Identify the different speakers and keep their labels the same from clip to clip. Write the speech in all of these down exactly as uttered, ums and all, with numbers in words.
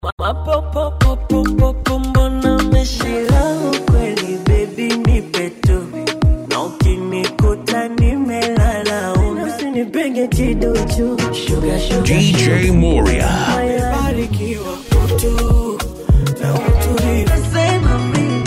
Speaker 1: Mapopopopopopo mbona umeshila ukweli baby nipe tu. Na ukinikuta nimelala usinipenge kiduchu. Sugar sugar
Speaker 2: D J Moria.
Speaker 1: Barikiwa mtu na utulivu. Sema mimi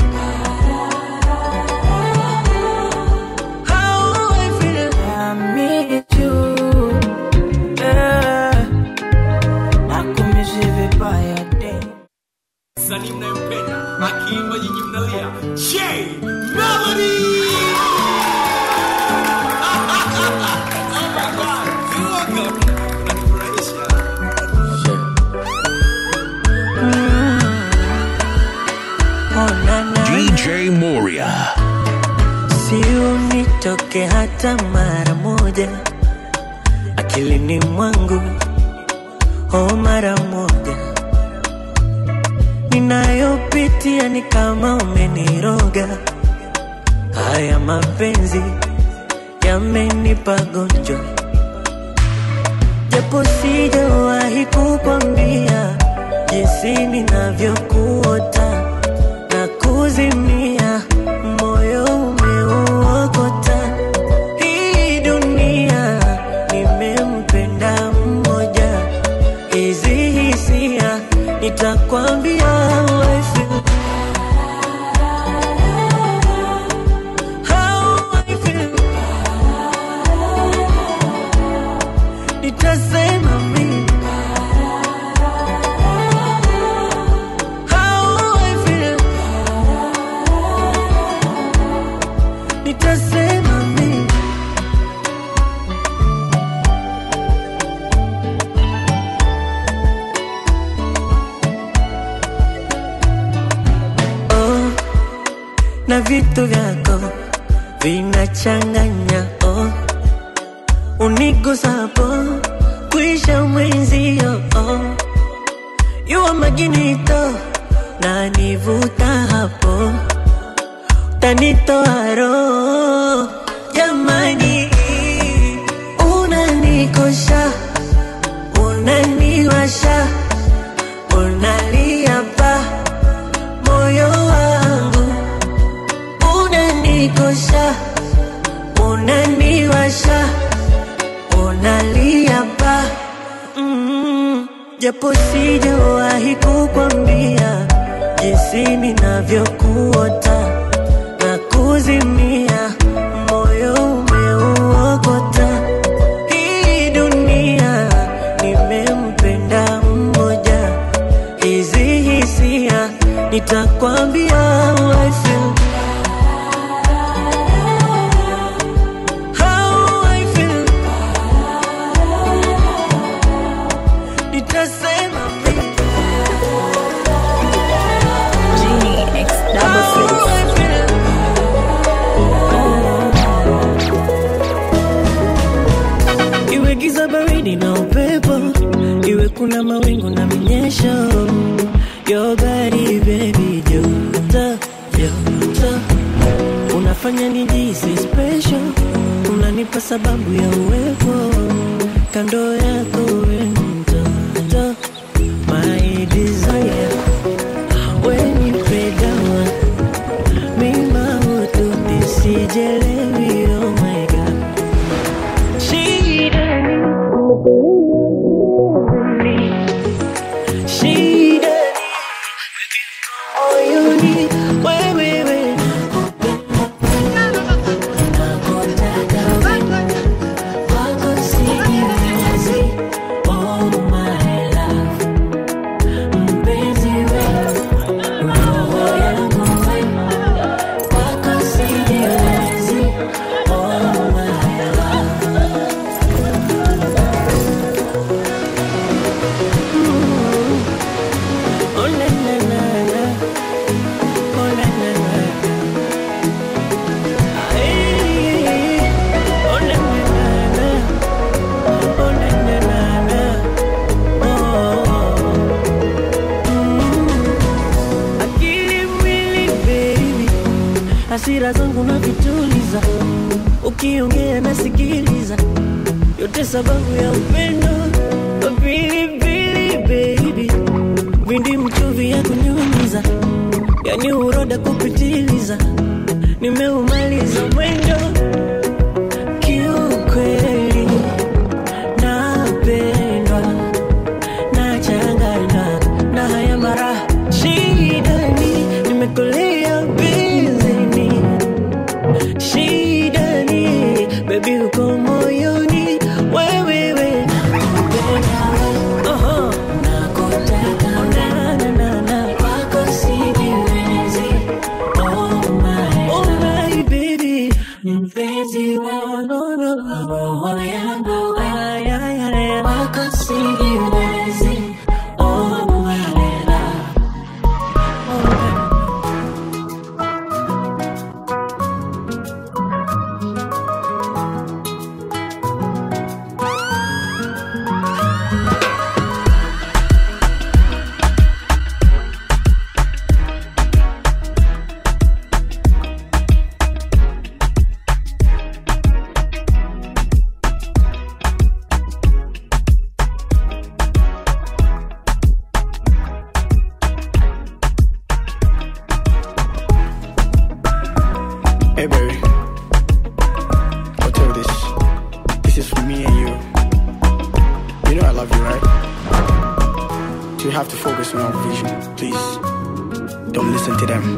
Speaker 1: how I feel I miss you. Yeah. Nakumiss vibaya.
Speaker 3: Sani mnayempenda akiimba nyinyi mnalia J Melody.
Speaker 2: D J Moria.
Speaker 1: Si unitoke hata mara moja akilini mwangu, oh mara moja. Ninayopitia ni kama umeniroga. Haya mapenzi yamenipa gonjwa, japo sijawahi kukwambia jinsi ninavyokuota na kuzimia. Moyo umeuokota. Hii dunia nimempenda mmoja. Hizi hisia nitakwambia how I feel. How I feel. Nitasema mimi how I feel. Nitasema mimi na vitu vyako vinachanganya, oh. Unigusapo kuisha mwenzio, oh. Yua maginito na nivuta hapo, tanitoa roho. Jamani, unanikosha, unaniwasha, unalia pa moyo wangu. Unanikosha, unaniwasha, unalia pa mm, japo sijawahi kukwambia jinsi ninavyokuota na kuzimia. Moyo umeuokota. Hii dunia nimempenda mmoja. Hizi hisia nitakwambia how I feel. Iwe giza baridi na upepo, iwe kuna mawingu na minyesho, your body baby joto, joto. Unafanya nijihisi special, unanipa sababu ya uwepo kando yako wewe mtoto. My desire, when you pray down, mima hutu nisijelewi, oh my God. Shida ni shida ni all you need, wewe wewe. Hasira zangu na vituliza, ukiongea nasikiliza, yote sababu ya upendo. Pili pili baby, vindi boda kupitiliza, nimeumaliza mwendo kiukweli, napendwa nachanganywa na haya mara shidani, nimekolea bizini shidani, baby uko moyoni wewe we oh nakutaka na na na na wako sijiwezi oh my oh my baby mpenzi wa no no roho yangu ay ay ay wako sijiwezi oh my love oh
Speaker 4: Hey baby, I'll tell you this. This is for me and you. You know I love you, right? So you have to focus on our vision. Please, don't listen to them.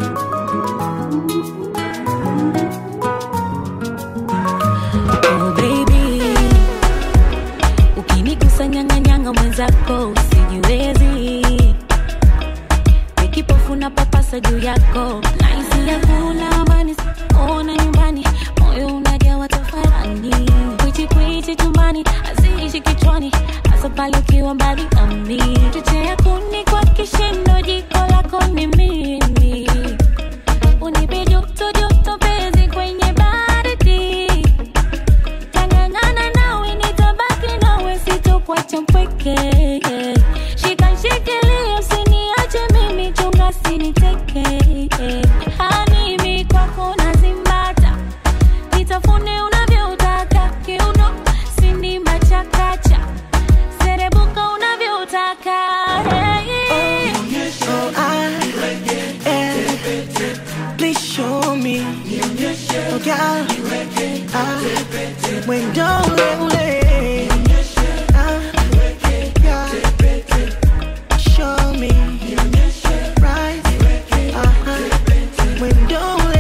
Speaker 5: Oh baby, ukinigusa nyanga nyanga mwenzako usijiwezi, nikipofuna papasa juu yako naisi ya kuna amani. Ona nyumbani, moyo unajawa tafarani, kwichi kwichi chumbani, aziishi kichwani, hasa pale ukiwa mbali nami. Chochea kuni kwa kishindo, jiko lako ni mimi, unipe joto joto pezi kwenye baridi, tangangana nawe nitabaki nawe sitokuacha mpweke, shika shikilia usiniache mimi, chunga siniteke, hani mimi kwako nazimbata, nitafune unavyotaka, kiuno sindi machakacha, serebuka unavyotaka, hey.
Speaker 1: oh I yeah. Please show me oh girl ah when don't ule ah yeah show me right uh-huh when don't ule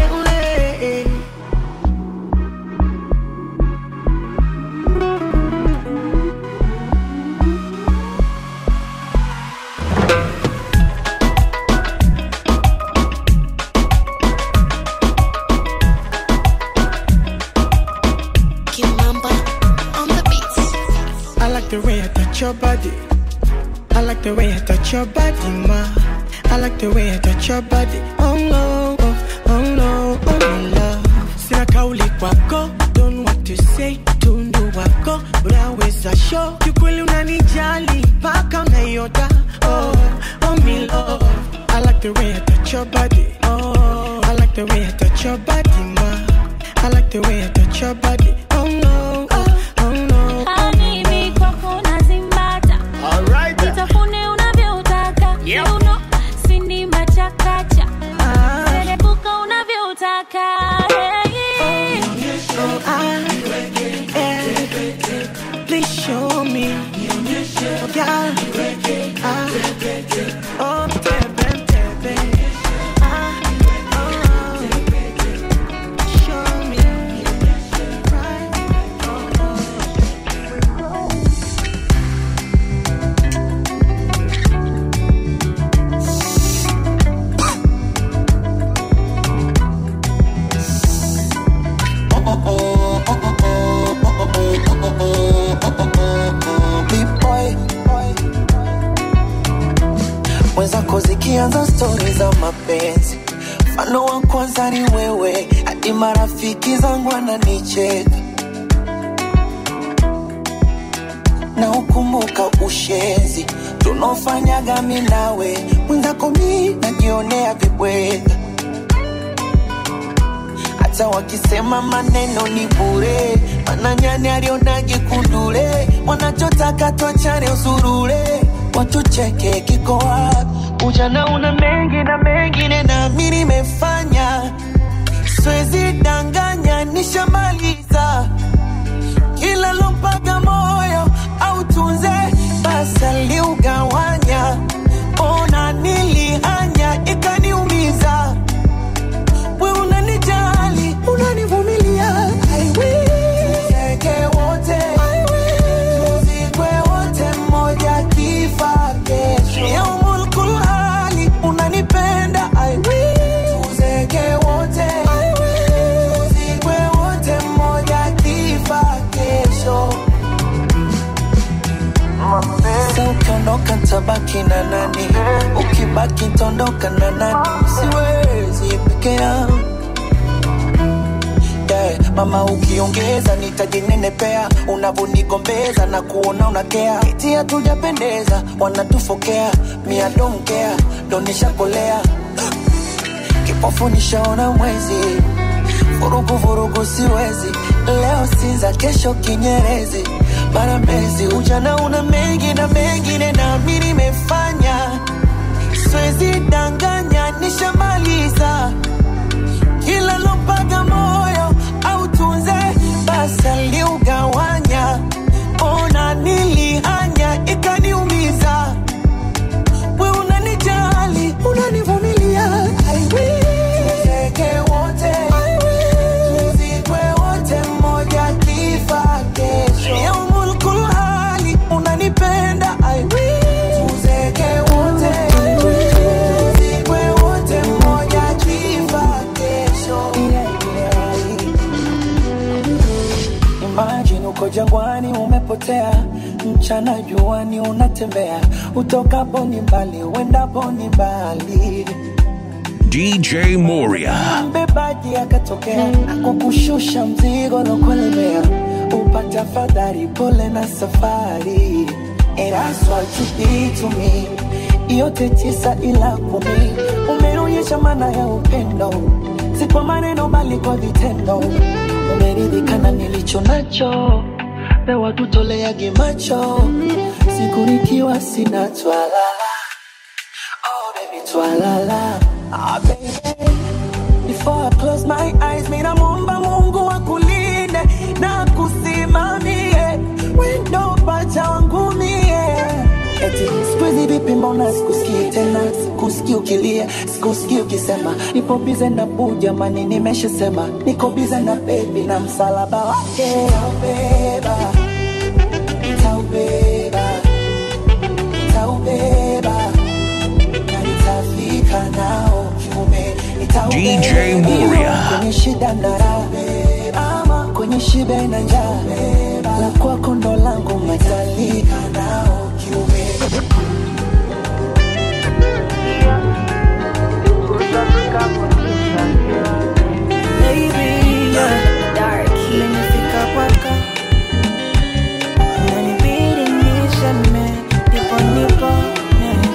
Speaker 4: I like the way I touch your body. I like the way I touch your body, ma. I like the way I touch your body. Oh no, oh, oh no, oh my love. Sina kauli kwako, don't know what to say. Tundu wako, unaweza show. Kiukweli unanijali, paka unayota. Oh, oh my love. I like the way I touch your body. Oh, I like the way I touch your body, ma. I like the way I touch your body. Oh no, oh, oh no.
Speaker 5: Hani mimi kwako nazimbata,
Speaker 4: Alright.
Speaker 5: nitafune unavyotaka, kiuno sindi machakacha, serebuka unavyotaka, hey.
Speaker 1: oh I yeah. Please show me oh girl ah oh tebe tebe ah oh show me right
Speaker 6: Mwenzako zikianza stori za mapenzi, mfano wa kwanza ni wewe, hadi marafiki zangu wananicheka. Na ukumbuka ushenzi tunaofanyaga mimi nawe, mwenzako mimi najionea vibweka. Hata wakisema maneno ni bure, mananyani alionage kundule, wanachotaka tuachane usurule, watucheke kiko wapi? Ujana una mengi na mengine na mimi nimefanya. Siwezi danganya nishamaliza. Kila lompaga moyo au tunze basa liugawanya. Ona nilihanya ikaniumiza. We unanijali, unanivumilia. I will tuzeke wote, I will tuzikwe wote mmoja kifa kesho. Yaumul kulhali unanipenda. I will tuzeke wote, I will tuzikwe wote mmoja kifa kesho. Sa ukiondoka tabaki na nani? Ukibaki tondoka na nani? Siwezi peke yangu. Yeah, mama ukiongeza nitajinenepea. Unavonigombeza na kuona unakea. Eti hatujapendeza, wanatufokea. Me I don't care, don't nishakolea. Kipofu nishaona mwezi. Vurugu vurugu siwezi. Leo Sinza kesho Kinyerezi. Mara mezi ujana una mengi na mengine na mimi nimefanya. Siwezi danganya nishamaliza. Kila lompaga moyo au tunze basa liugawanya. Ona nilihanya ikaniumiza. We unanijali, unanivumilia. I will tuzeke wote, I will tuzikwe wote mmoja kifa kesho. Yaumul kulhali unanipenda. I will tuzeke wote, I will tuzikwe wote mmoja kifa kesho. Imagine uko jangwani umepotea. Mchana juani unatembea. Utokapo ni mbali, uendapo ni mbali.
Speaker 2: D J Moria.
Speaker 6: Mbebaji akatokea akukushusha mzigo lokulemea. Upata fadhari pole na safari. And that's what you did to me. Yote tisa ila kumi. Umeonyesha maana ya upendo. Si kwa maneno bali kwa vitendo. Umeridhika na nilicho nacho. Pewa tutoleage macho. Siku nikiwa sina twalala. Oh baby twalala. Ah baby, before I close my eyes, mina muomba Mungu akulinde na kusimamie. Wendo pacha wangu mie. Eti sikuizi vipi mbona sikusikii tena. Sikusikii ukilia, sikusikii ukisema. Nipo bize na buu jamani nimeshasema. Niko bize na baby na msalaba wake. Nitaubeba, nitaubeba, nitaubeba. Na nitafika nao kiume.
Speaker 2: D J Moria.
Speaker 6: Kwenye shida na raha ama kwenye shibe na njaa. La kwako ndo langu matalika nao kiume.
Speaker 4: Baby, yeah. Dark. Nimefika kwako. Unanibidi niseme. Nipo nipo, yeah.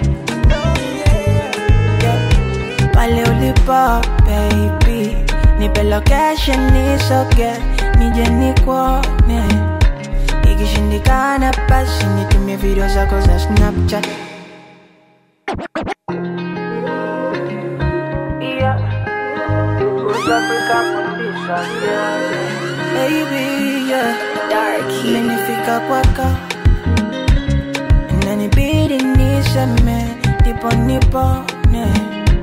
Speaker 4: Pale ulipo, baby. Nipe location nisoge. Nije nikuone. Ikishindikana basi nitumie video zako za Snapchat. Baby, yeah. Dark. Nimefika kwako. Inanibidi niseme. Nipo nipo, yeah.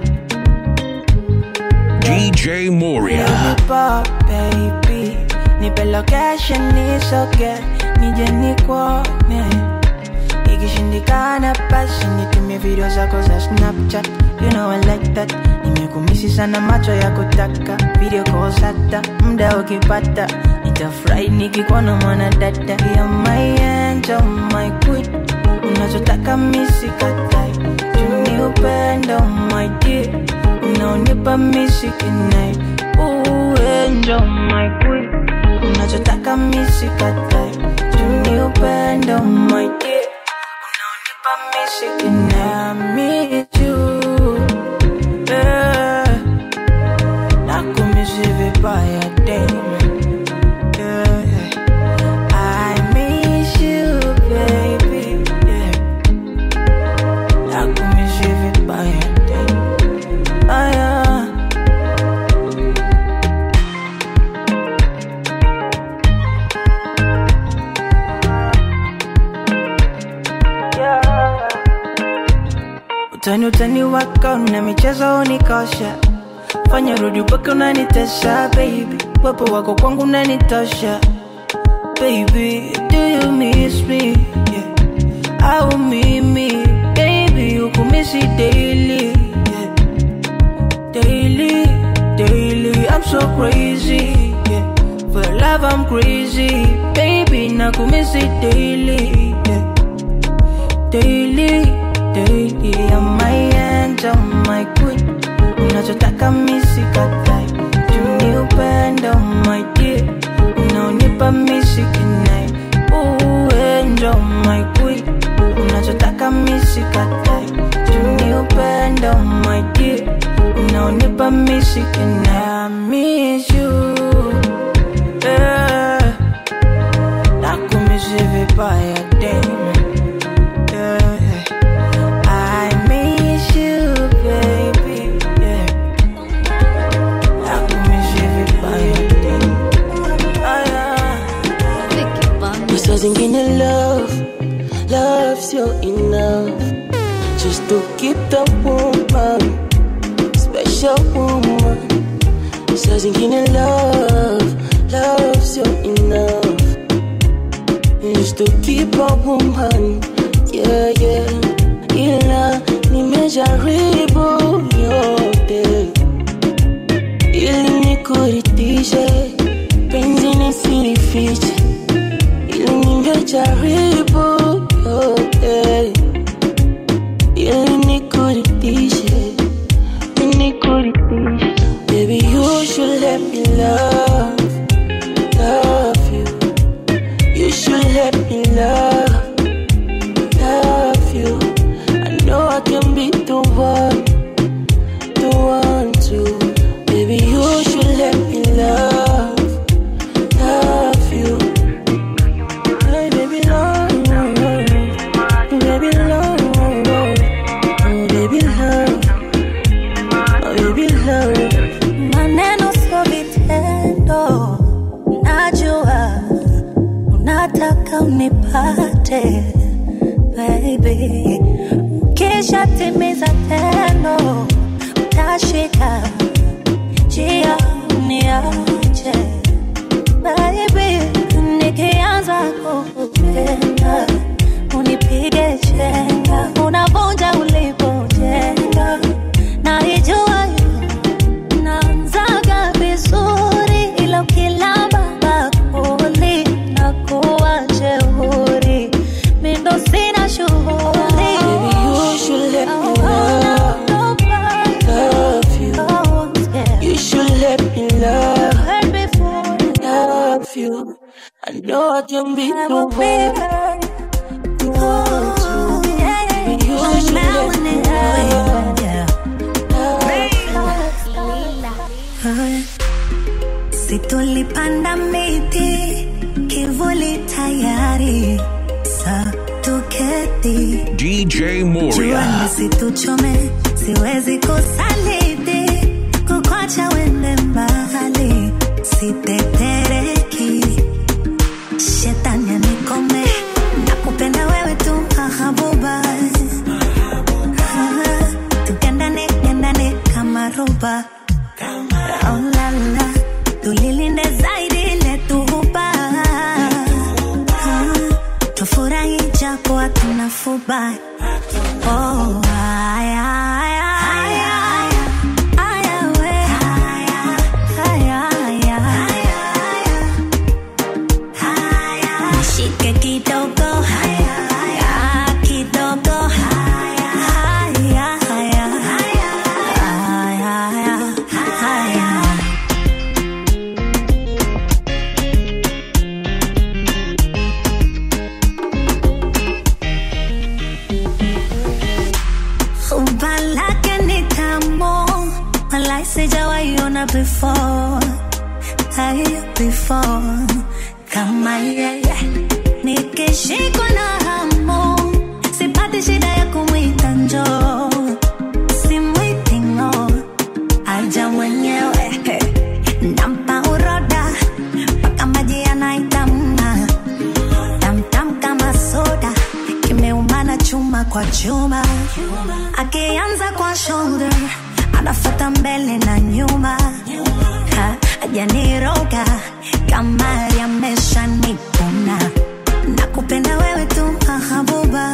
Speaker 2: D J Moria.
Speaker 4: Nipo, baby. Nipe location nisoge. Nije nikuone. Ikishindikana basi nitumie video zako za Snapchat. You know I like that. Nimekumisi sana macho ya kutaka. Video calls hata muda ukipata. Nitafurahi nikikuona mwana dada. You're my angel, my queen. Unachotaka mimi sikatai. Juni upendo my dear. Unaonipa mimi sikinai. Ooh angel my queen. Unachotaka mimi sikatai. Juni upendo my dear. Unaonipa mimi sikinai. I miss you. Yeah. Nakumisi vibaya daima. Yeah. I miss you baby. Yeah. Nakumisi vibaya daima. Utani utani wako na michezo unikosha. Fanya rudi upake unanitesha baby. Wepo wako kwangu unanitosha. Baby, do you miss me? Yeah. Au mimi, baby, you could miss it daily. Yeah. Daily, daily, I'm so crazy. Yeah. For love I'm crazy. Baby, na could miss it daily. Yeah. Daily, daily, I'm my angel, my queen. Unachotaka misi katai. Juni upendo, my dear. Unaonipa misi kinai. Ooh, angel, my queen. Unachotaka misi katai. Juni upendo, my dear. Unaonipa misi kinai. I miss you. Yeah. Nakumisi vibaya damn.
Speaker 6: Zingine love, love's your enough. Just to keep the woman, special woman. So zingine love, love's your enough. Just to keep a woman, yeah, yeah. Ila nimejaribu yote ili nikuridhishe, penzi nisilifiche. Nimejaribu yote ili nikuridhishe, nikuridhishe. Baby, you should let me love, love you. You should let me love, love you. I know I can be the one, the one to. Baby, you should let me love, love you.
Speaker 5: Maneno sio vitendo. Najua unataka unipate baby. Kisha timiza tendo. Utashika njia uniache baby. Nikianza kukupenda unipige chenga. Unavunja ulipojenga. Naijua naanzaga vizuri ila ukilamba bakuli nakuwa jeuri. Mimi ndo sina shughuli.
Speaker 6: Baby, you should let me love, love you. You should let me love, love you. I know I can be the one, the one to. Baby, you should let me love.
Speaker 5: Si tulipanda miti, kivuli tayari, sa tuketi.
Speaker 2: D J Moria.
Speaker 5: Juani situchome, siwezi kusaliti, kukwacha wende mbali, sitetereki. Shetani anikome, nakupenda wewe tu mahabuba. Tukendane, kendane kama roba. Oh la la, tulilinde zaidi letu huba. Tufurahi japo hatuna fuba. Oh aya aya aya aya we aya aya aya aya. Nishike kidogo aya aya kidogo aya aya aya aya aya. Ubalake ni tamu, malai sijawaiona before, hai before. Kama yeye, nikishikwa na hamu, sipati shida ya kumwita njoo. Simwiti ngo, aja mwenyewe, nampa uroda, paka maji yanaitamna. Tam tam kama soda, kimeumana chuma kwa chuma. Akianza kwa shoulder, anafuata mbele na nyuma. Ha, hajaniroga kama yameshanipona. Nakupenda wewe tu mahabuba.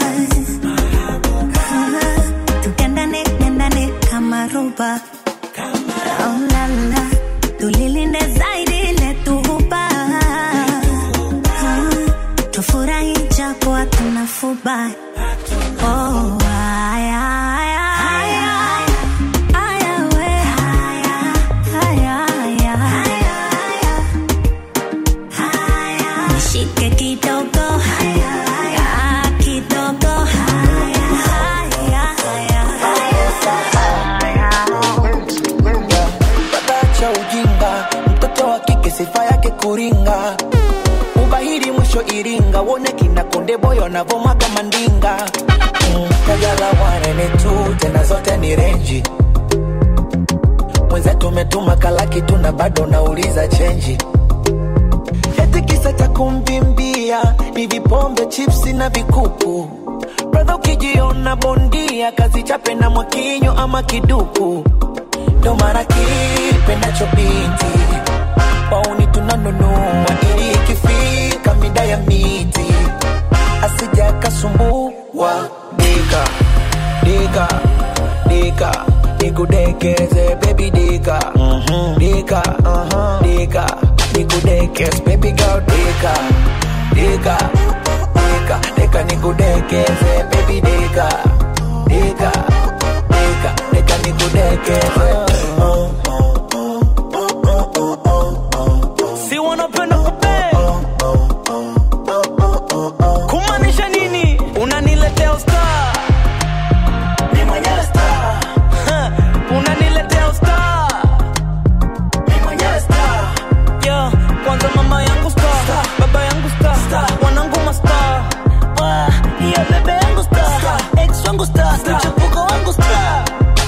Speaker 5: Tukendane kendane kama roba. Oh la la, tulilinde zaidi letu huba. Tufurahi japo hatuna fuba. Oh aya aya aya aya we aya aya aya aya nishike kidogo aya aya kidogo aya aya aya
Speaker 6: Badacha ujinga, mtoto wa kike sifa yake kuringa. Ubahiri mwisho Iringa, wone kina Konde Boy wanavomaga mandinga. Mm, kajala wanene tu, tena zote ni renji. Mwenze tumetuma kalaki tuna bado nauliza chenji. Eti kisa cha kumbimbia, ni vipombe, chipsi na vikuku. Brother ukijiona bondia, kazi chape na mwakinyo ama kiduku. Ndo mara kipenda chobiti, wauni tunanunua ili ikifika mida ya miti asija kasumbua. Dika, dika, dika, nikudekeze baby dika. mm-hmm. Dika, uh-huh. Dika, nikudekeze baby girl. Dika, dika, dika, dika, nikudekeze baby dika. Dika, dika, dika, nikudekeze.
Speaker 1: Si wanapenda kupe kumaanisha nini? Unaniletea star,
Speaker 6: Ni mwenyewe star,
Speaker 1: unaniletea star,
Speaker 6: ni mwenyewe star.
Speaker 1: yeah. Kwanza mama yangu star, baba yangu star, wanangu ma star. Wah, yeah, bebe yangu star, ex wangu star, mchepuko wangu star.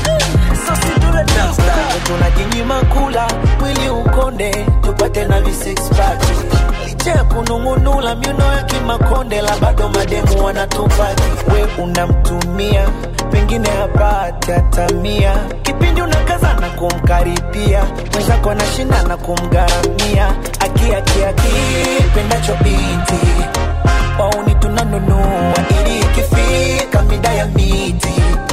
Speaker 1: So si tuletea star.
Speaker 6: Tunajinyima kula, mwili ukonde, tupate na vi six pack. Licha kunungunula, miuno ya kimakonde, la bado mademu wanatupaki. We unamtumia, pengine hapati atamia. Kipindi unakaza na kumkaribia, mwenzako anashinda na kumgaramia. Aki aki aki, pendacho binti, wauni tunanunua ili ikifika mida ya miti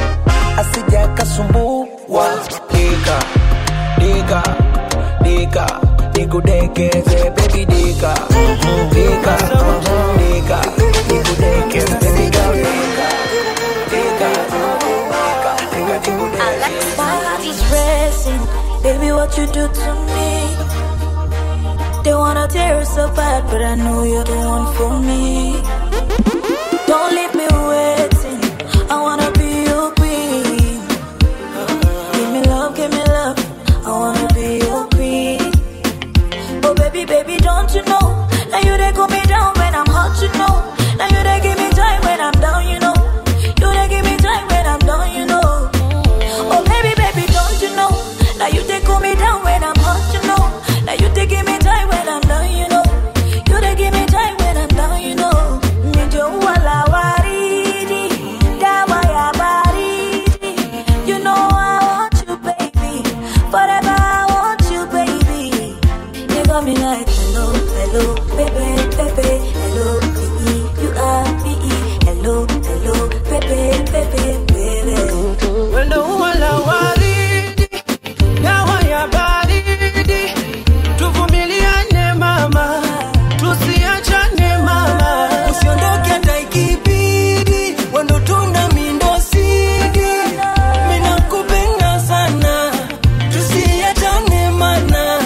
Speaker 6: asija kasumbua. Dika, dika, dika, nikudekeze baby dika. mm-hmm. Dika, uh-huh. Dika, nikudekeze baby girl. Dika, dika, dika, dika, nikudekeze.
Speaker 5: My heart is racing, baby, what you do to me? They wanna tear us apart, but I know you're the one for me. Don't leave me waiting, I wanna be your queen. Give me love, give me love, I wanna be your queen. Oh baby, baby, don't you know? Now you they cool me down when I'm hot, you know. Now you they give me time when I'm down, you know. You they give me time when I'm down, you know. Oh baby, baby, don't you know? Now you they cool me down when I'm hot, you know. Now you they give me time when I'm down, you know. You they give me time when I'm down, you know. Nijo wala waridi, dawa ya baridi. You know I want you, baby. Forever I want you, baby. You got me like hello, hello, baby, baby, hello, baby. You are me, hello, hello, baby, baby, baby.
Speaker 1: Wendo wala waridi, dawa ya baridi. Tuvumiliane mama, tusiachane mama. Usiondoke hata ikibidi, wendo tunda mindo sidi. Mina kupenda sana, tusiachane mana.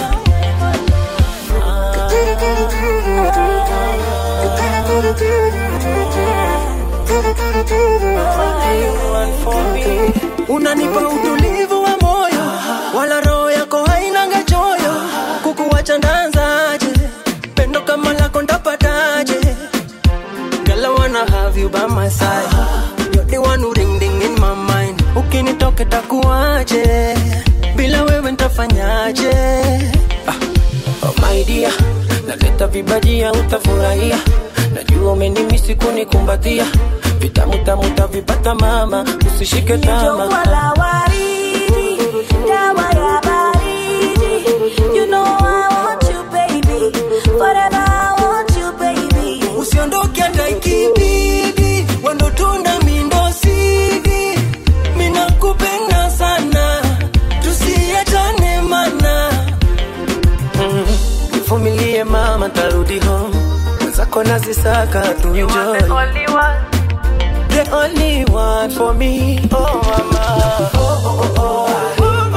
Speaker 1: Unanipa utulivu wa moyo, wala roho yako hainanga choyo. Kukuwacha ndanzaje, pendo kama lako ndapataje. Girl, I wanna have you by my side. You're the one who ring ding in my mind. Ukinitoke takuaje, bila wewe ntafanyaje. Ah, oh my dear, naleta vibajia utafurahia. Najua umenimisi kunikumbatia. vitamu tamu tavipata mama, usishike tama.
Speaker 5: Jua la waridi, dawa ya baridi. You know I want you baby, forever I want you baby.
Speaker 1: Usiondoke hata ikibidi, wendo tunda mindo sidi. Mina kupenda sana, tusiachane mana. mm. Nivumilie mama, tarudi home. Mwenzako nazisaka tu enjoy. You are the only one, the only one for me. Oh mama, oh oh oh oh.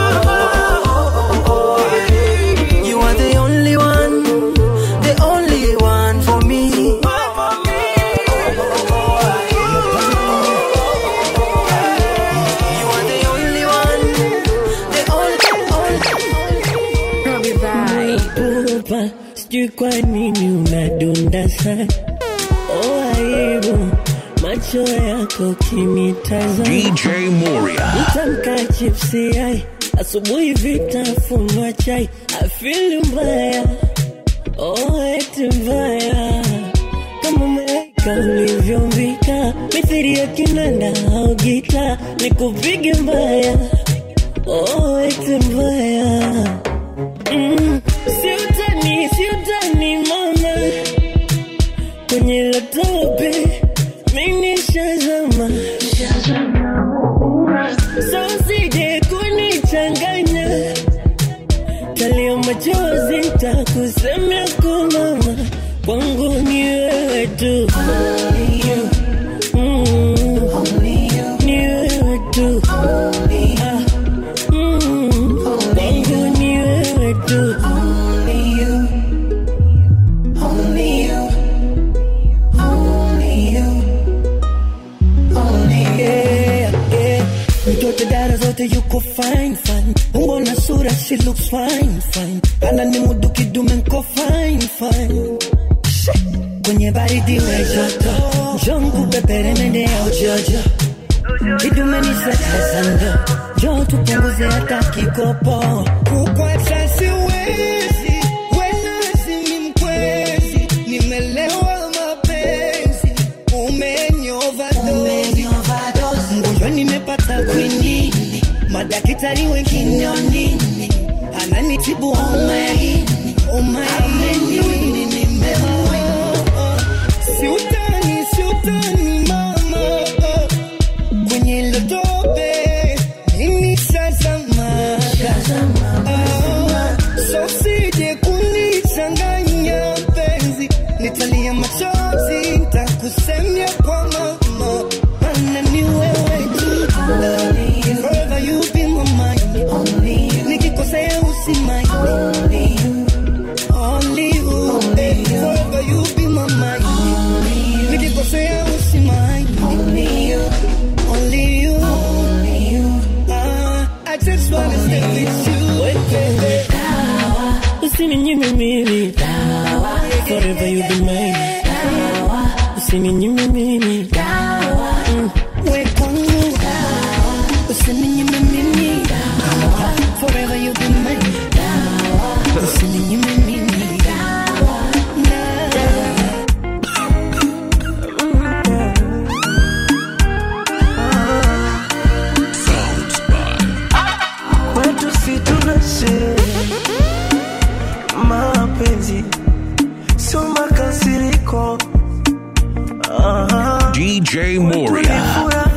Speaker 1: You are the only one, the only one for me. You are the only one, the only one. Sijui kwa nini unadunda sana. Oh aibu, macho yako kinitazama.
Speaker 2: D J Moria.
Speaker 1: Nitamka chipsi ai, asubuhi vitafunwa chai. I feel mbaya, oh eti mbaya. Kama malaika ulivyombika, mithili ya kinanda au gita. Nikupige mbaya, oh eti mbaya. Mm. Siutani, siutani mama, kwenye latope mimi shazama. So sije kunichanganya, talia machozi nitakusemea kwa mama. Kwangu ni wewe tu, mm. Ni wewe tu, ah. mm. Kwangu ni wewe tu. Mtoto dara zote yuko fine fine, umbo na sura she looks fine fine. Ana ni mudu kidume nko fine fine. Kwenye baridi we joto, jongu pepere mende ya ujojo. Kidume ni sasa sando, jo tupunguze hata kikopo. Kukwacha siwezi, wenazi ni mkwezi. Nimelewa mapenzi, umenyovadozi. Mgonjwa nimepata kwinini, madakitari wengine onini. Ananitibu omai, omai nini nimewa. Siutani, siutani mama, kwenye lodobe mimi shazama. So sije kunichanganya penzi, nitalia machozi nitakusemea kwa mama. Mana ni wewe tu, forever you be my mind. Nikikosea usimai, only you, eh, forever you be my mind. Nikikosea usimai, only you, only you. Ah, I just wanna stay with you, baby. Usininyime mimi, forever you be mine. Usininyime mimi, mm. We kwangu, usininyime mimi, forever you be mine. Usininyime mimi. Kwetu si tunashe mapenzi, sio makasiriko.
Speaker 2: D J Moria.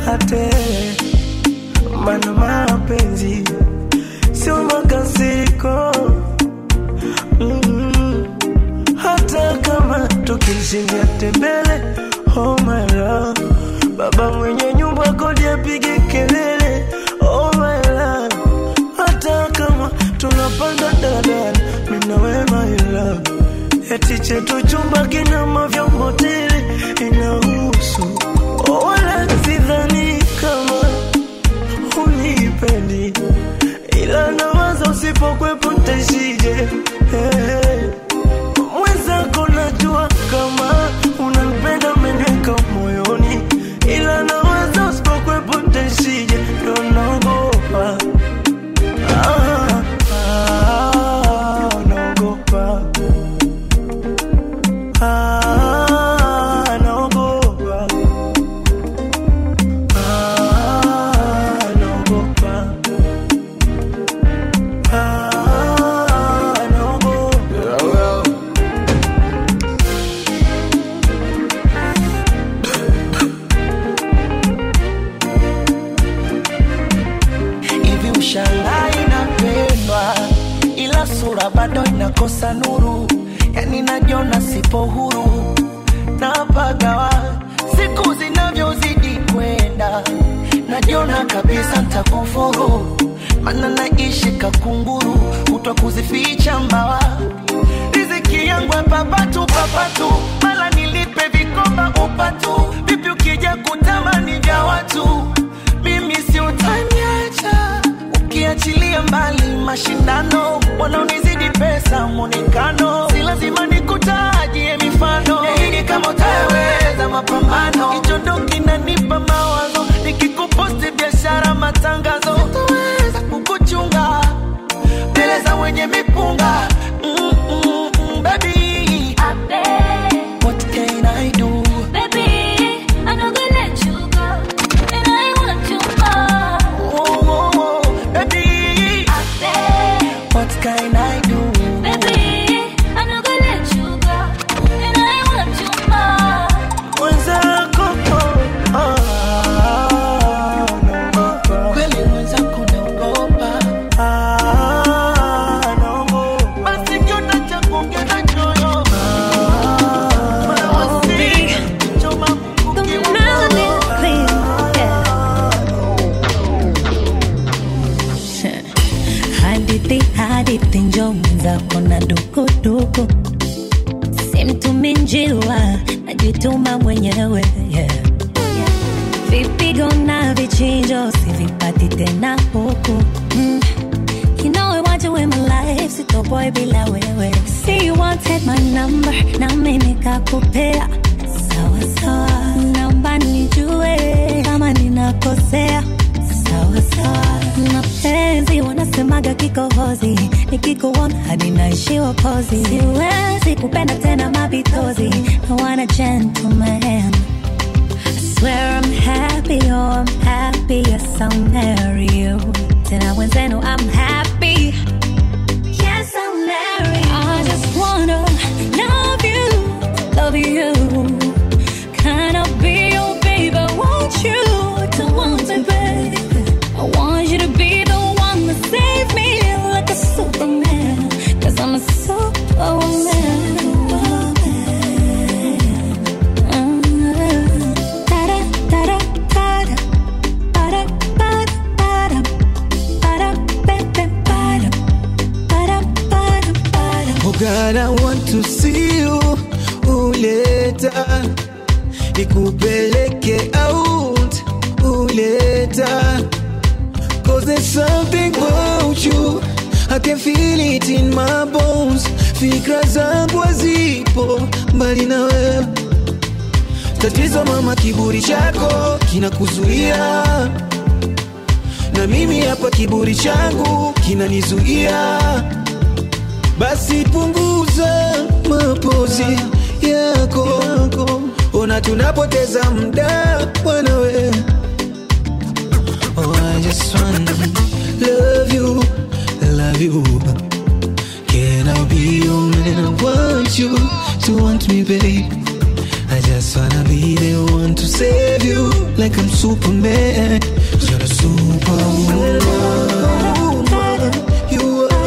Speaker 1: Mana mapenzi sio makasiriko. mm-hmm. Hata kama tukishindia tembele, oh my love. Baba mwenye nyumba kodi apige kelele, oh my love. Hata kama tunapanda daladala, mimi na wewe my love. Eti chetu chumba kina mavyombo tele, inahusu. Oh wala sidhani kama unipendi, ila nawaza usipokwepo ntaishije. Hey, mwenzako najua kama unanipenda, umeniweka moyoni, ila nawaza usipokwepo ntaishije. Ndo naogopa, ah, ah, naogopa, ah, naogopa.
Speaker 6: ila bado inakosa nuru. Yani najiona sipo huru, napagawa siku zinavyozidi kwenda, najiona kabisa nitakufuru. Mana naishi kakunguru, kutwa kuzificha mbawa. Riziki yangu papatu papatu, mala nilipe vikoba upatu. Vipi ukija kutamani vya watu, mimi si utaniacha. Ukiachilia mbali mashindano, wanaonizidi pesa mwonekano, si lazima nikutajie mifano. Nihidi kama utaweza mapambano, kichondo kinanipa mawazo. Nikikuposti biashara matangazo, sitaweza kukuchunga mbele za wenye mipunga. mm, mm, mm, Baby, what can I do?
Speaker 5: Baby, I'm not gonna let you go, and I want you more.
Speaker 6: Oh, oh, oh. Baby, what can I do?
Speaker 5: Baby, I'm not gonna let you go, and I want you more.
Speaker 6: Mwenzako, oh, ah, naogopa. Kweli mwenzako naogopa. Ah, naogopa. Basi kiona cha kuongeza choyo. Ah, mawasi, choma Mungu
Speaker 7: Hadithi hadithi njo mwenzako na dukuduku, simtumi njiwa, najituma mwenyewe, yeah. Vipigo na vichinjo sivipati tena huku, mm. You know I want you in my life, sito boy bila wewe. See you wanted my number, na mimi nikakupea. Sawa sawa, naomba nijue kama ninakosea. Sawa sawa, mapenzi wanasemaga kikohozi, nikikuona hadi naishiwa pozi. Siwezi kupenda tena mabitozi, I want a gentleman. I swear I'm happy, oh I'm happy, yes I'll marry you. Tena wenzenu I'm happy, yes I'll marry you. I just wanna love you, love you. Can I be your baby, want you to want me, baby. I want you to be the one that save me like a superman, cause I'm a superwoman.
Speaker 6: Oh God, I want to see you uleta, nikupeleke out uleta. Cause there's something about you, I can feel it in my bones. Fikra zangu hazipo mbali na wewe. Tatizo mama, kiburi chako kinakuzuia, na mimi hapa kiburi changu kinanizuia. Basi punguza mapozi yako, ona tunapoteza muda wanawe. Oh, I just wanna love you, love you. Can I be your man? I want you to want me, babe. I just wanna be the one to save you, like I'm Superman. You're a superwoman. You are.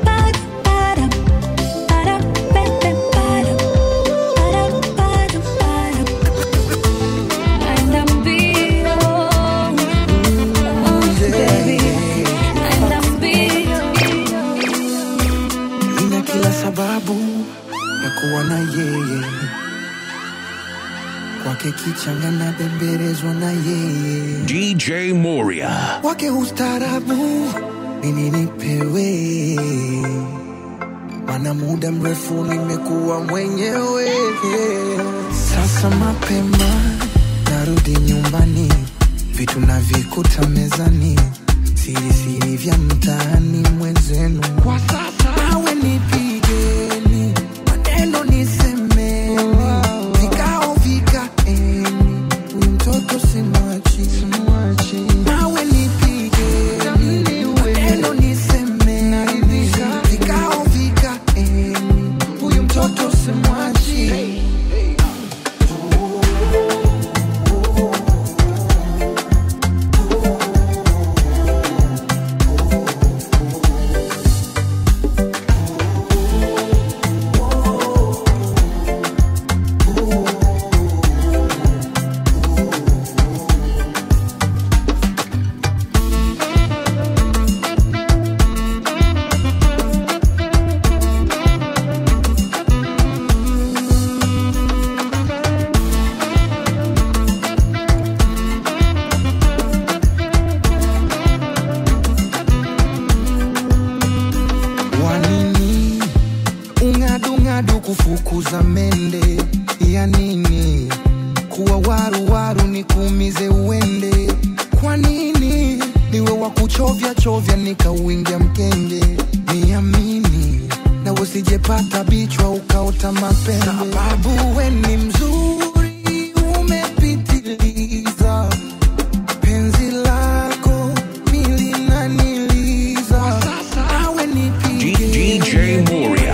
Speaker 6: Sababu ya kuwa na yeye, kwake kichanga na bembelezwa na yeye.
Speaker 2: D J Moria.
Speaker 6: Wake ustarabu nini nipewe, mana muda mrefu nimekuwa mwenyewe. Sasa mapema narudi nyumbani, vitu na vikuta mezani, siri siri vya mtaani mwenzenu. Kwa sasa nawe nipigeni, maneno nisemeni, vikao vikaeni, huyu mtoto simwachi. Nawe nipigeni, maneno nisemeni, vikao vikaeni, huyu mtoto simwachi.
Speaker 8: kukuchovya chovya nikauingia mkenge. Niamini na usijepata bichwa ukaota mapembe. Sababu we ni mzuri umepitiliza, penzi lako mili na niliza. Awe nipige
Speaker 2: D J Moria.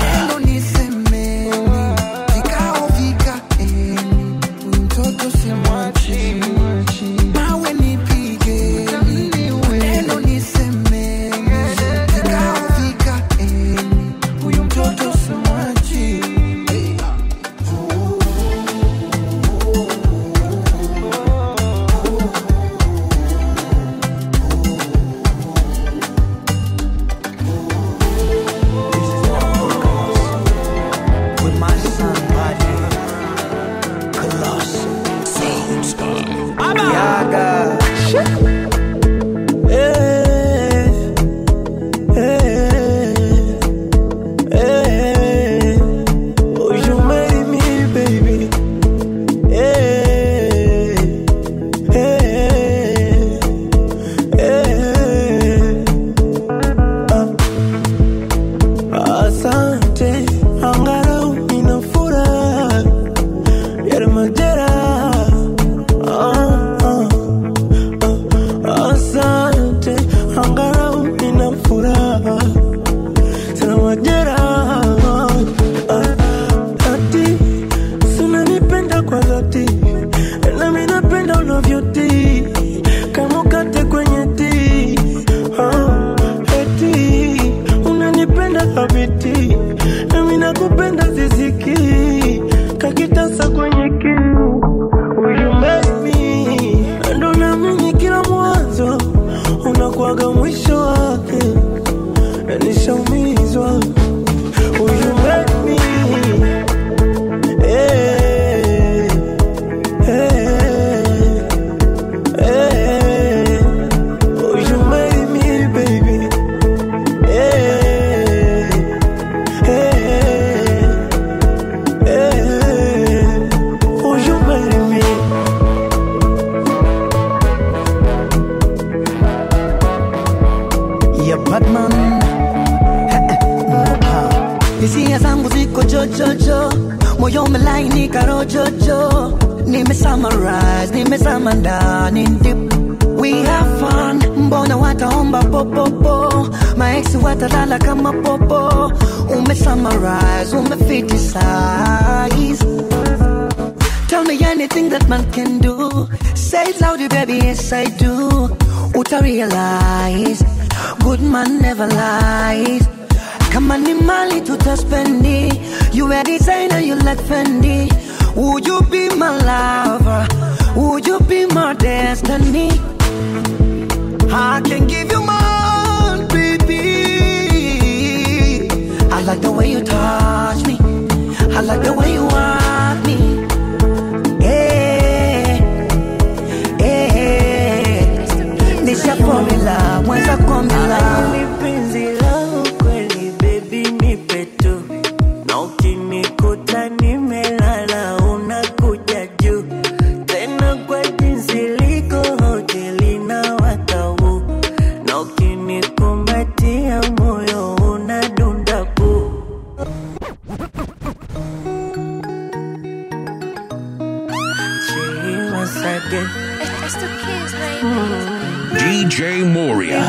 Speaker 2: D J Moria.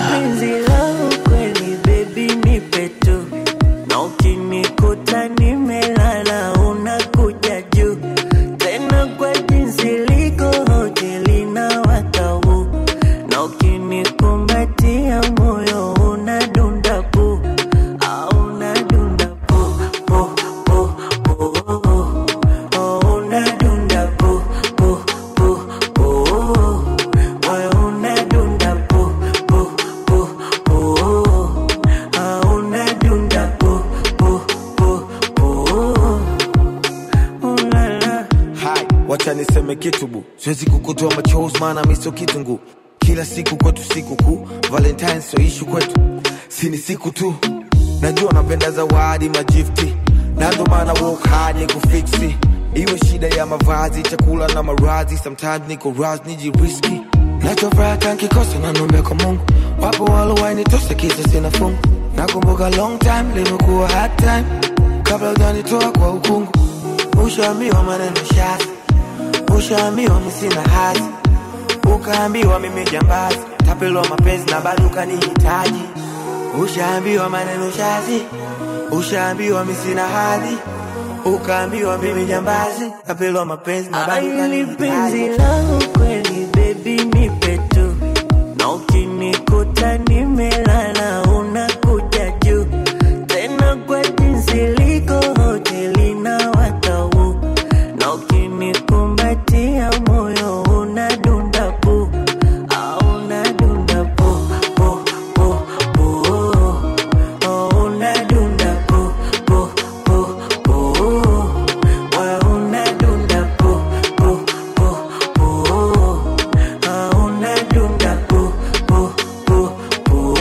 Speaker 9: Siwezi kukutoa machozi maana mimi sio kitungu. Kila siku kwetu siku kuu, Valentine sio issue kwetu. Si ni siku tu. Najua napenda zawadi magifti, na ndo maana work hard ni kufixi. Iwe shida ya mavazi, chakula na marazi, sometimes niko raz niji risky. nachofuraha nkikosa na nombe kwa Mungu. Wapo walowahi nitose kisa sina fungu. Nakumbuka long time limekuwa hard time, kabla hujanitoa kwa ukungu. Ushaambiwa maneno shazi, ushaambiwa mimi sina hazi, ukaambiwa mimi jambazi, tapelwa mapenzi na bado ukanihitaji. Ushaambiwa maneno shazi, ushaambiwa mimi sina hadhi, ukaambiwa mimi jambazi, tapelwa mapenzi na bado ukanihitaji.
Speaker 1: Penzi langu kweli baby nipe tu, na ukinikuta nimelala unakuja juu. Tena kwa jinsi liko hoteli na watau, na ukinikumbatia moyo unadunda pu, au unadunda pu, pu, pu, pu, oh, unadunda pu, pu, pu, pu, wa unadunda pu, pu, pu, pu, ah, unadunda pu, pu, pu, pu.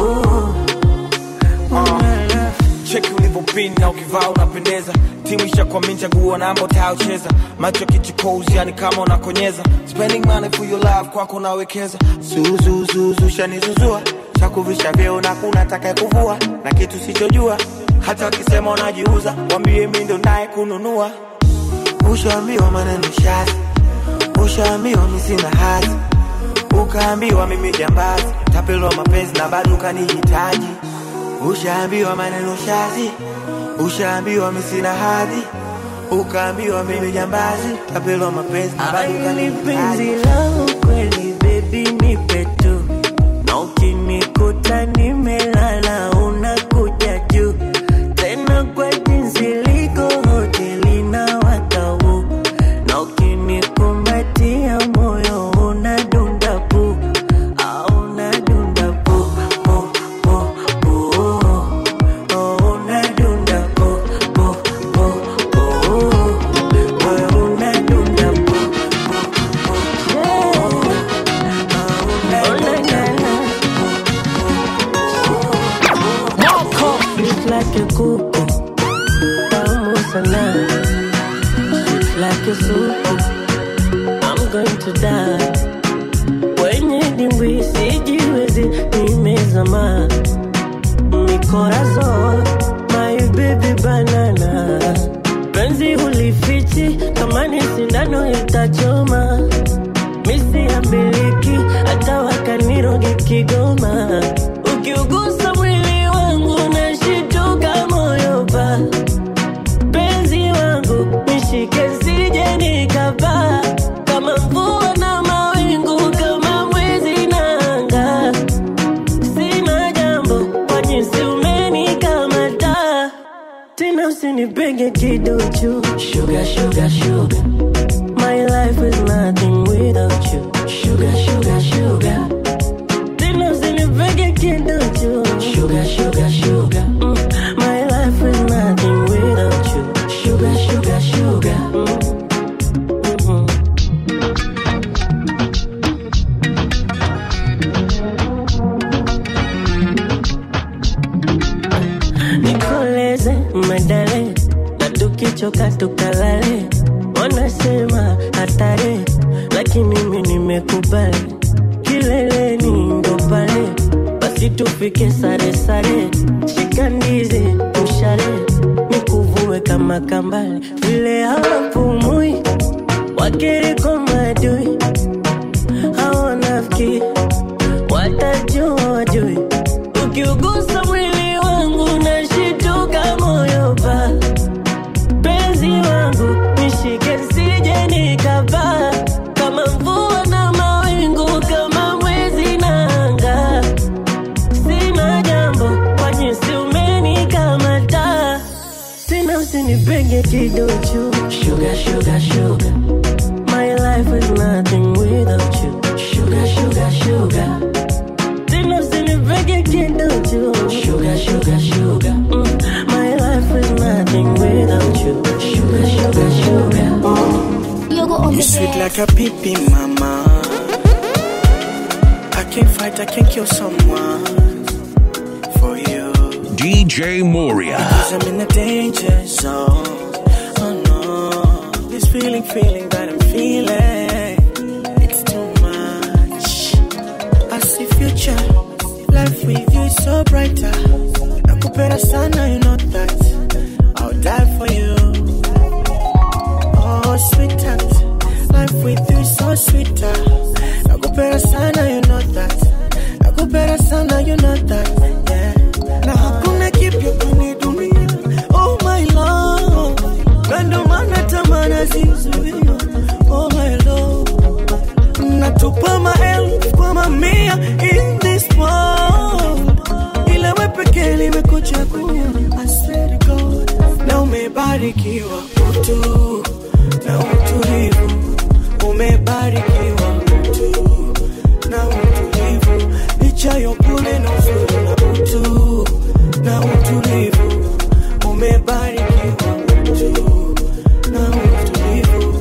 Speaker 9: Cheki ulivopini na ukivaa unapendeza. Timu ishakuamini chaguo na ambao utaocheza. Macho kichikozi yani kama unakonyeza. Spending money for your love kwako nawekeza. Suzu zuzu shanizuzua, chakuvisha vyeo na kuna taka kuvua, na kitu sichojua hata wakisema unajiuza, wambie mimi ndo naye kununua. Ushaambiwa maneno shazi, ushaambiwa mimi sina hazi, ukaambiwa mimi jambazi, tapelwa mapenzi na bado ukanihitaji. Ushaambiwa maneno shazi, ushaambiwa mimi sina hadhi, ukaambiwa mimi jambazi, tapelwa mapenzi na bado ukanihitaji.
Speaker 1: Penzi langu kweli baby nipe tu, na ukinikuta nimelala unakuja juu. Tena kwa jinsi liko hoteli na watau, na ukinikumbatia moyo unadunda pu, au unadunda pu, pu, pu, pu, oh, unadunda pu, pu, pu, pu, wa unadunda pu, pu, pu, ah, unadunda. Moko it's like a kuku, tamu sana. It's like a soup, I'm going to die. Wenye dimbwi sijiwezi nimezama. Mi corazon, my baby banana. Penzi ulifichi kama ni sindano itachoma. Misi ya miliki hata wakanirogi Kigoma. Ukiugusa mwili wangu nashituka moyo pa. Penzi wangu nishike sije nikapaa, kama mvua na mawingu, kama mwezi na anga. Sina jambo kwa jinsi umenikamata, tena usinipege kiduchu. Sugar, sugar, sugar, my life is nothing without you. Sugar, sugar, sugar, tena usinipege kiduchu. Sugar, sugar, sugar, mm, my life is nothing without you. Sugar, sugar, sugar, mm, mm-hmm. Nikoleze medale na tukichoka tukalale. Wanasema hatari, lakini mimi nimekubali. Kileleni ndo pale, basi tufike sare sare. Shika ndizi mshale, nikuvue kama kambale. Vile hawapumui, wakiri kwa madui. Hawa nafiki, watajua wajui. Ukiugusa mwili wangu nashituka moyo pa. Penzi wangu nishike sije nikapaa, kama mvua na mawingu, kama mwezi na anga. Sina jambo kwa jinsi umenikamata, tena usinipege kiduchu. Sugar, sugar, sugar, my life is nothing without you. Sugar, sugar, sugar, tena usinipege kiduchu. Sugar, sugar, sugar, mm, my life is nothing without you. Sugar, sugar, sugar,
Speaker 4: You sweet like a pipi, mama. I can't fight, I can't kill someone for you.
Speaker 2: D J Moria.
Speaker 4: Because I'm in a danger zone. Oh no, this feeling, feeling that I'm feeling, it's too much. Life with you is so brighter. Nakupenda sana, you know that. I'll die for you. Oh, sweetheart. Life with you is so sweeter. Nakupenda sana, you know that. Nakupenda sana, you know that. Yeah. Na hakuna kipya kwenye dunia. Oh my love. Kando mana tamana zizuia. Oh my love. Natupa maelfu kwa mamia in this world. Ila we pekee nimekuchagua. I swear to God. Na umebarikiwa utu na utulivu. Umebarikiwa utu na utulivu. Licha ya upole na uzuri na utu na utulivu. Umebarikiwa utu na utulivu.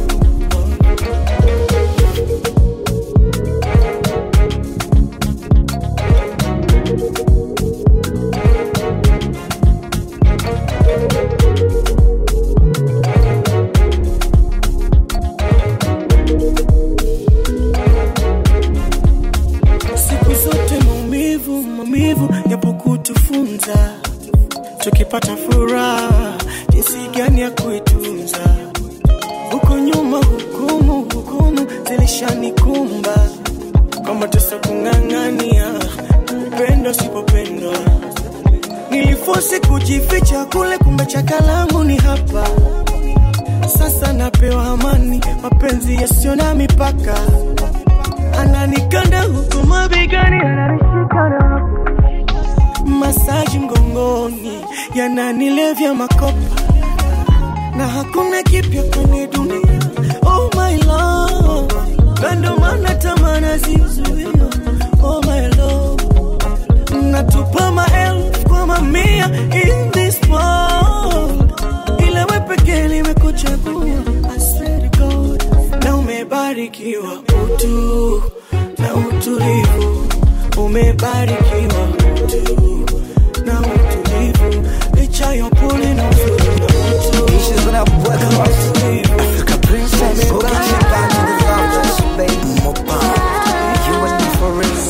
Speaker 4: Yapo kutufunza, tukipata furaha jinsi gani ya kuitunza. Huko nyuma hukumu hukumu zilishanikumba, kama tusa kung'ang'ania upendo sipopendwa. Nilifosi kujificha kule, kumbe chakalangu ni hapa. Sasa napewa amani, mapenzi yasio na mipaka. Ananikanda huku mabegani, ananishika na masaji mgongoni, yananilevya makopa. Na hakuna kipya kwenye dunia. Oh my love. Kando mana tamana zizuia. Oh my love. Natupa maelfu kwa mamia in this world. Ila we pekee nimekuchagua. I swear to God. Na umebarikiwa utu na utulivu. Umebarikiwa utu na utulivu. Licha ya upole na uzuri na utu.
Speaker 10: Issues when I work hard. Africa princess, go get your back to the flowers, baby. Mopa, you and me for real.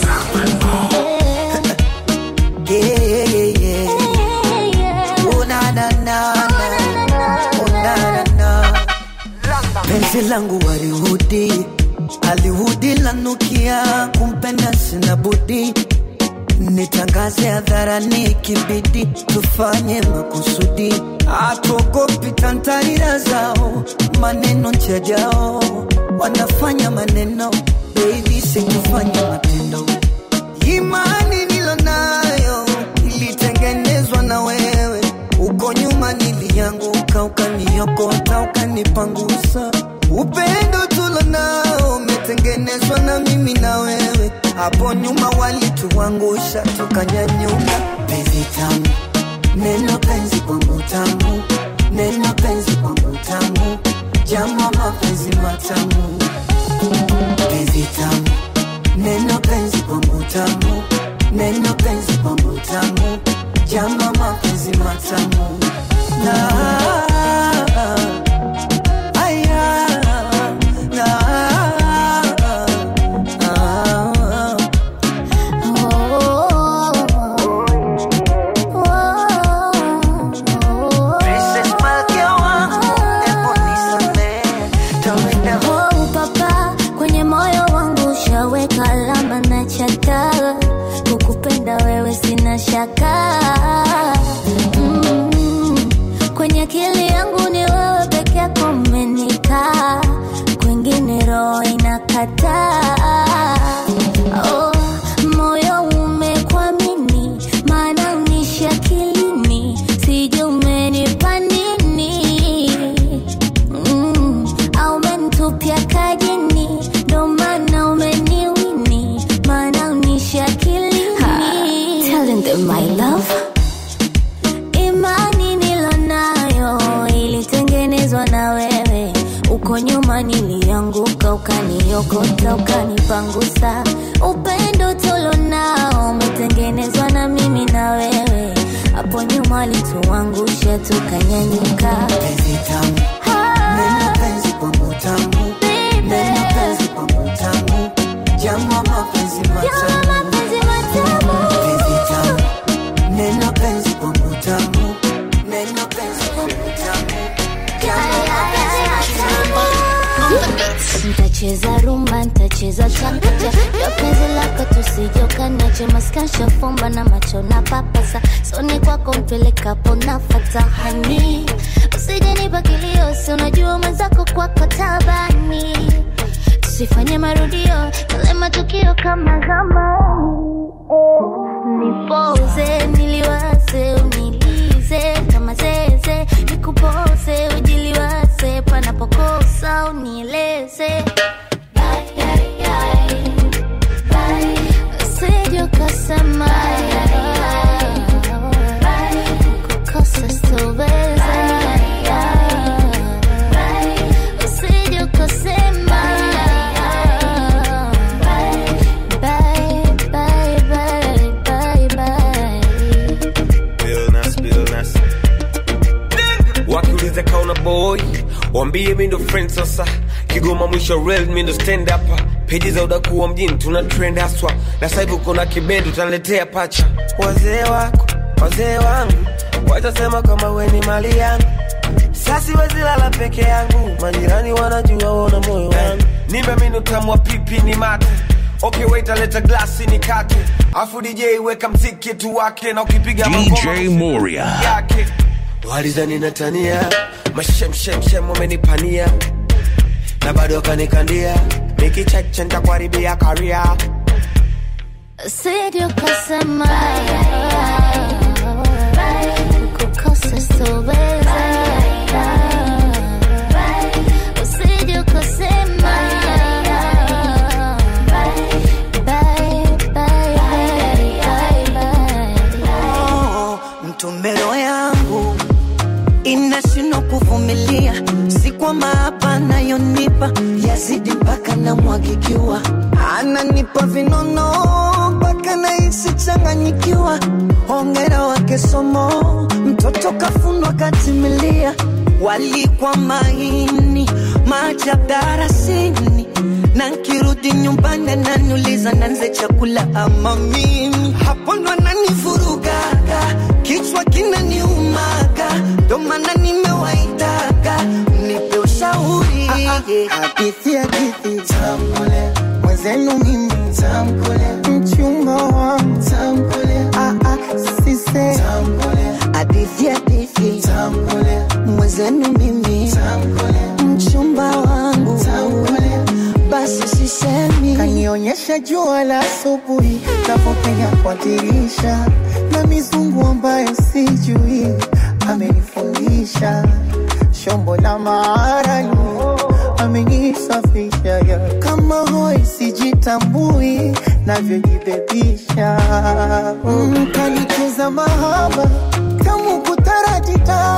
Speaker 10: Yeah, yeah, yeah. Oh na na na na, oh na na na. Penzi langu walihudi, alihudi lanukia, kumpenda sina budi. Nitangaze hadharani kibidi, tufanye makusudi. Hatuogopi tantarira zao, maneno njajao. Wanafanya maneno, baby sikufanya matendo. Imani nilonayo, ilitengenezwa na wewe. Uko nyuma nilianguka, ukaniokota, ukanipangusa. Upendo tulonao, umetengenezwa na mimi na wewe. Hapo nyuma walituangusha, tukanyanyuka. Penzi tamu, neno penzi kwangu tamu. Neno penzi kwangu tamu, jama mapenzi matamu. Penzi tamu, neno penzi kwangu tamu. Neno penzi kwangu tamu, jama mapenzi matamu. Na
Speaker 5: shaka mm, kwenye akili yangu ni wewe peke yako umenikaa, kwingine roho inakataa. Oh, moyo umekuamini, maana unishi akilini, sijui umenipa nini. mm, au umenitupia kajini, ndo maana umeniwini, maana unishi akilini. My love, imani nilonayo ilitengenezwa na wewe. Uko nyuma nilianguka, ukaniokota, ukanipangusa. Upendo tulonao umetengenezwa na mimi na wewe. Hapo nyuma alituangusha, tukanyanyuka.
Speaker 10: Penzi tamu, neno penzi kwangu tamu. Neno penzi kwangu tamu, jama mapenzi matamu. Penzi
Speaker 11: unaweza chakacha. Yo penzi lako tusijokanache, maskansha fumba na macho na papasa. Soni kwako mpeleka pona fata hani. Usije nipa kilio, si unajua mwenzako kwako tabani. Tusifanye marudio, yale matukio kama zamani. Nipoze, niliwaze, unilize kama zeze. Nikupoze, ujiliwaze, panapokosa unieleze. Bye, bye, bye, bye. Usije ukasema kukosa sitoweza. Usije ukasema
Speaker 3: wakiuliza kauna boy, wambie mi ndo friend sasa. Kigoma mwisho real mi ndo stand up. Peji za udaku wa mjini tuna trend haswa. Na saibu kuna kibendu tunaletea pacha.
Speaker 1: Wazee wako, wazee wangu watasema kama we ni mali yangu. Sasi wezi lala peke yangu, majirani wanajua wona moyo wangu.
Speaker 3: Nimbe mi ndo tamwa pipi ni mate. Okay wait aleta glasi ni kate. Afu D J weka mziki tu wake. Na ukipiga
Speaker 2: magoma D J Moria
Speaker 3: yake.
Speaker 1: Walizani natania, mashem shem shem wamenipania. Na bado kanikandia, miki cheche nitakuharibia career.
Speaker 11: Usije ukasema kukosa sitoweza. Usije ukasema bye bye bye bye.
Speaker 6: Oh, mtumbero yangu inashindwa kuvumilia, si kwa maapa nayonipa yazidi mpaka na mwagikiwa. Ananipa vinono mpaka na isi changanyikiwa. Hongera wake somo, mtoto kafundwa katimilia. Walikwa maini, maajabu darasini. Na nkirudi nyumbani naniuliza nanze chakula ama mimi. Hapo ndo ananivurugaga, kichwa kinaniumaga. Ndo maana nimewaitaga, nipe ushauri. Hadithi hadithi tamkule, mwenzenu mimi tamkule. Mchumba wangu tamkule, ah ah sise tamkule. Hadithi hadithi tamkule, mwenzenu mimi tamkule. Mchumba wangu tamkule, basi sisemi. Kanionyesha jua la asubuhi napopenya kwa dirisha. Na mizungu ambayo sijui amenifundisha. Shombo la maaralu amenisafisha ya. Kama hoi sijitambui navyojibebisha. Mm, kanicheza mahaba kama kutarajita.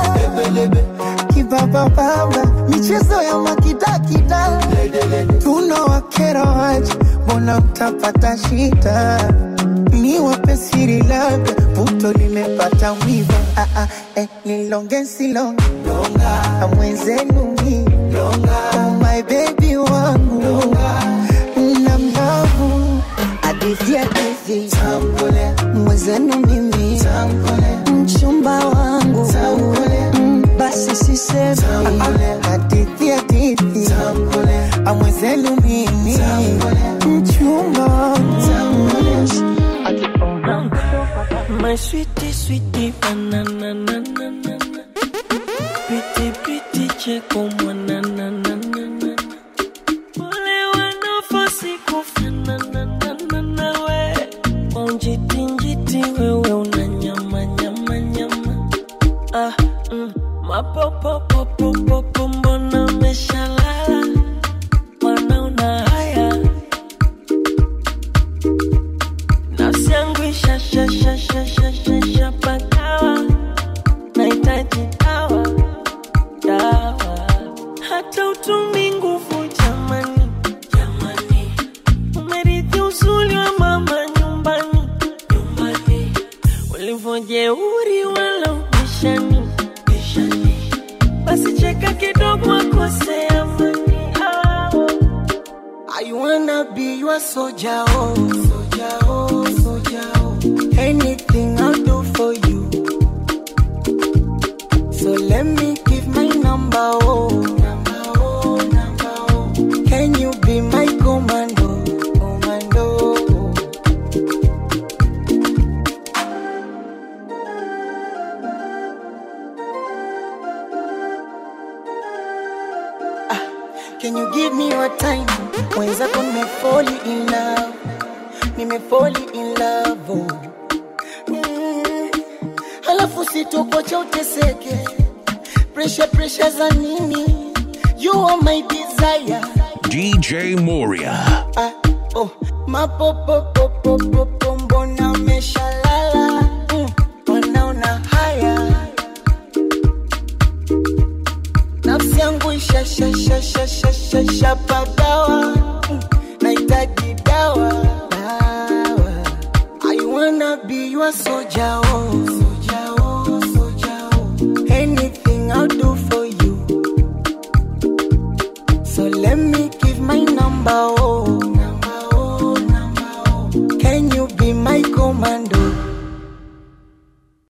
Speaker 6: Kibaba baba michezo ya makidakida. Tunawakera waje, mbona mtapata shida. Ni wape siri labda, puto limepata wiva. Ah ah, eh, nilonge silonge longa, mwenzenu mi longa. Oh my baby wangu longa, namlavu. Hadithi hadithi tambule, mwenzenu mimi tambule. Mchumba wangu tambule, mm, basi sisemi. Hadithi hadithi tambule, mwenzenu mimi tambule. Mchumba wangu tambule.
Speaker 1: My sweetie, sweetie, banana, na, na, na, na. Pretty, pretty, cheko, mwana, na, na, na, na. Wale wanafosi kufana, na, na, na, na, we. Wanjiti, njiti, wewe una nyama, nyama, nyama. Ah, mm, mapopo, popo, popo, mbona meshalala. Wana una haya. Nafsi yangu isha, sha, sha, sha, sha, sha, sha, pakawa. Naitaji dawa, dawa. Hata utumi nguvu jamani, jamani. Umerithi uzuri wa mama nyumbani, nyumbani. Ulivojeuri wala ubishani, bishani. Basi cheka kidogo akose amani.
Speaker 6: I wanna be your soldier, oh, soldier, oh, soldier, oh. Anything I'll do for you. So let me give my number, oh, number, oh, number, oh. Can you be my commando?
Speaker 4: Can you give me your time? Mwenzako nimefall in love, nimefall in love. Oh. Mm. Halafu sitokocha uteseke, pressure pressure za nini? You are my desire.
Speaker 2: D J Moria.
Speaker 4: Ah, oh, mapopopopopopo mbona meshalala, mm, wanaona haya. Nafsi yangu isha sha sha sha sha sha sha pagawa, mm, nahitaji dawa, dawa. I wanna be your soldier, oh, soldier, oh, soldier, oh. Anything I'll do for you. So let me give my number, oh, number, oh, number, oh. Can you be my commando?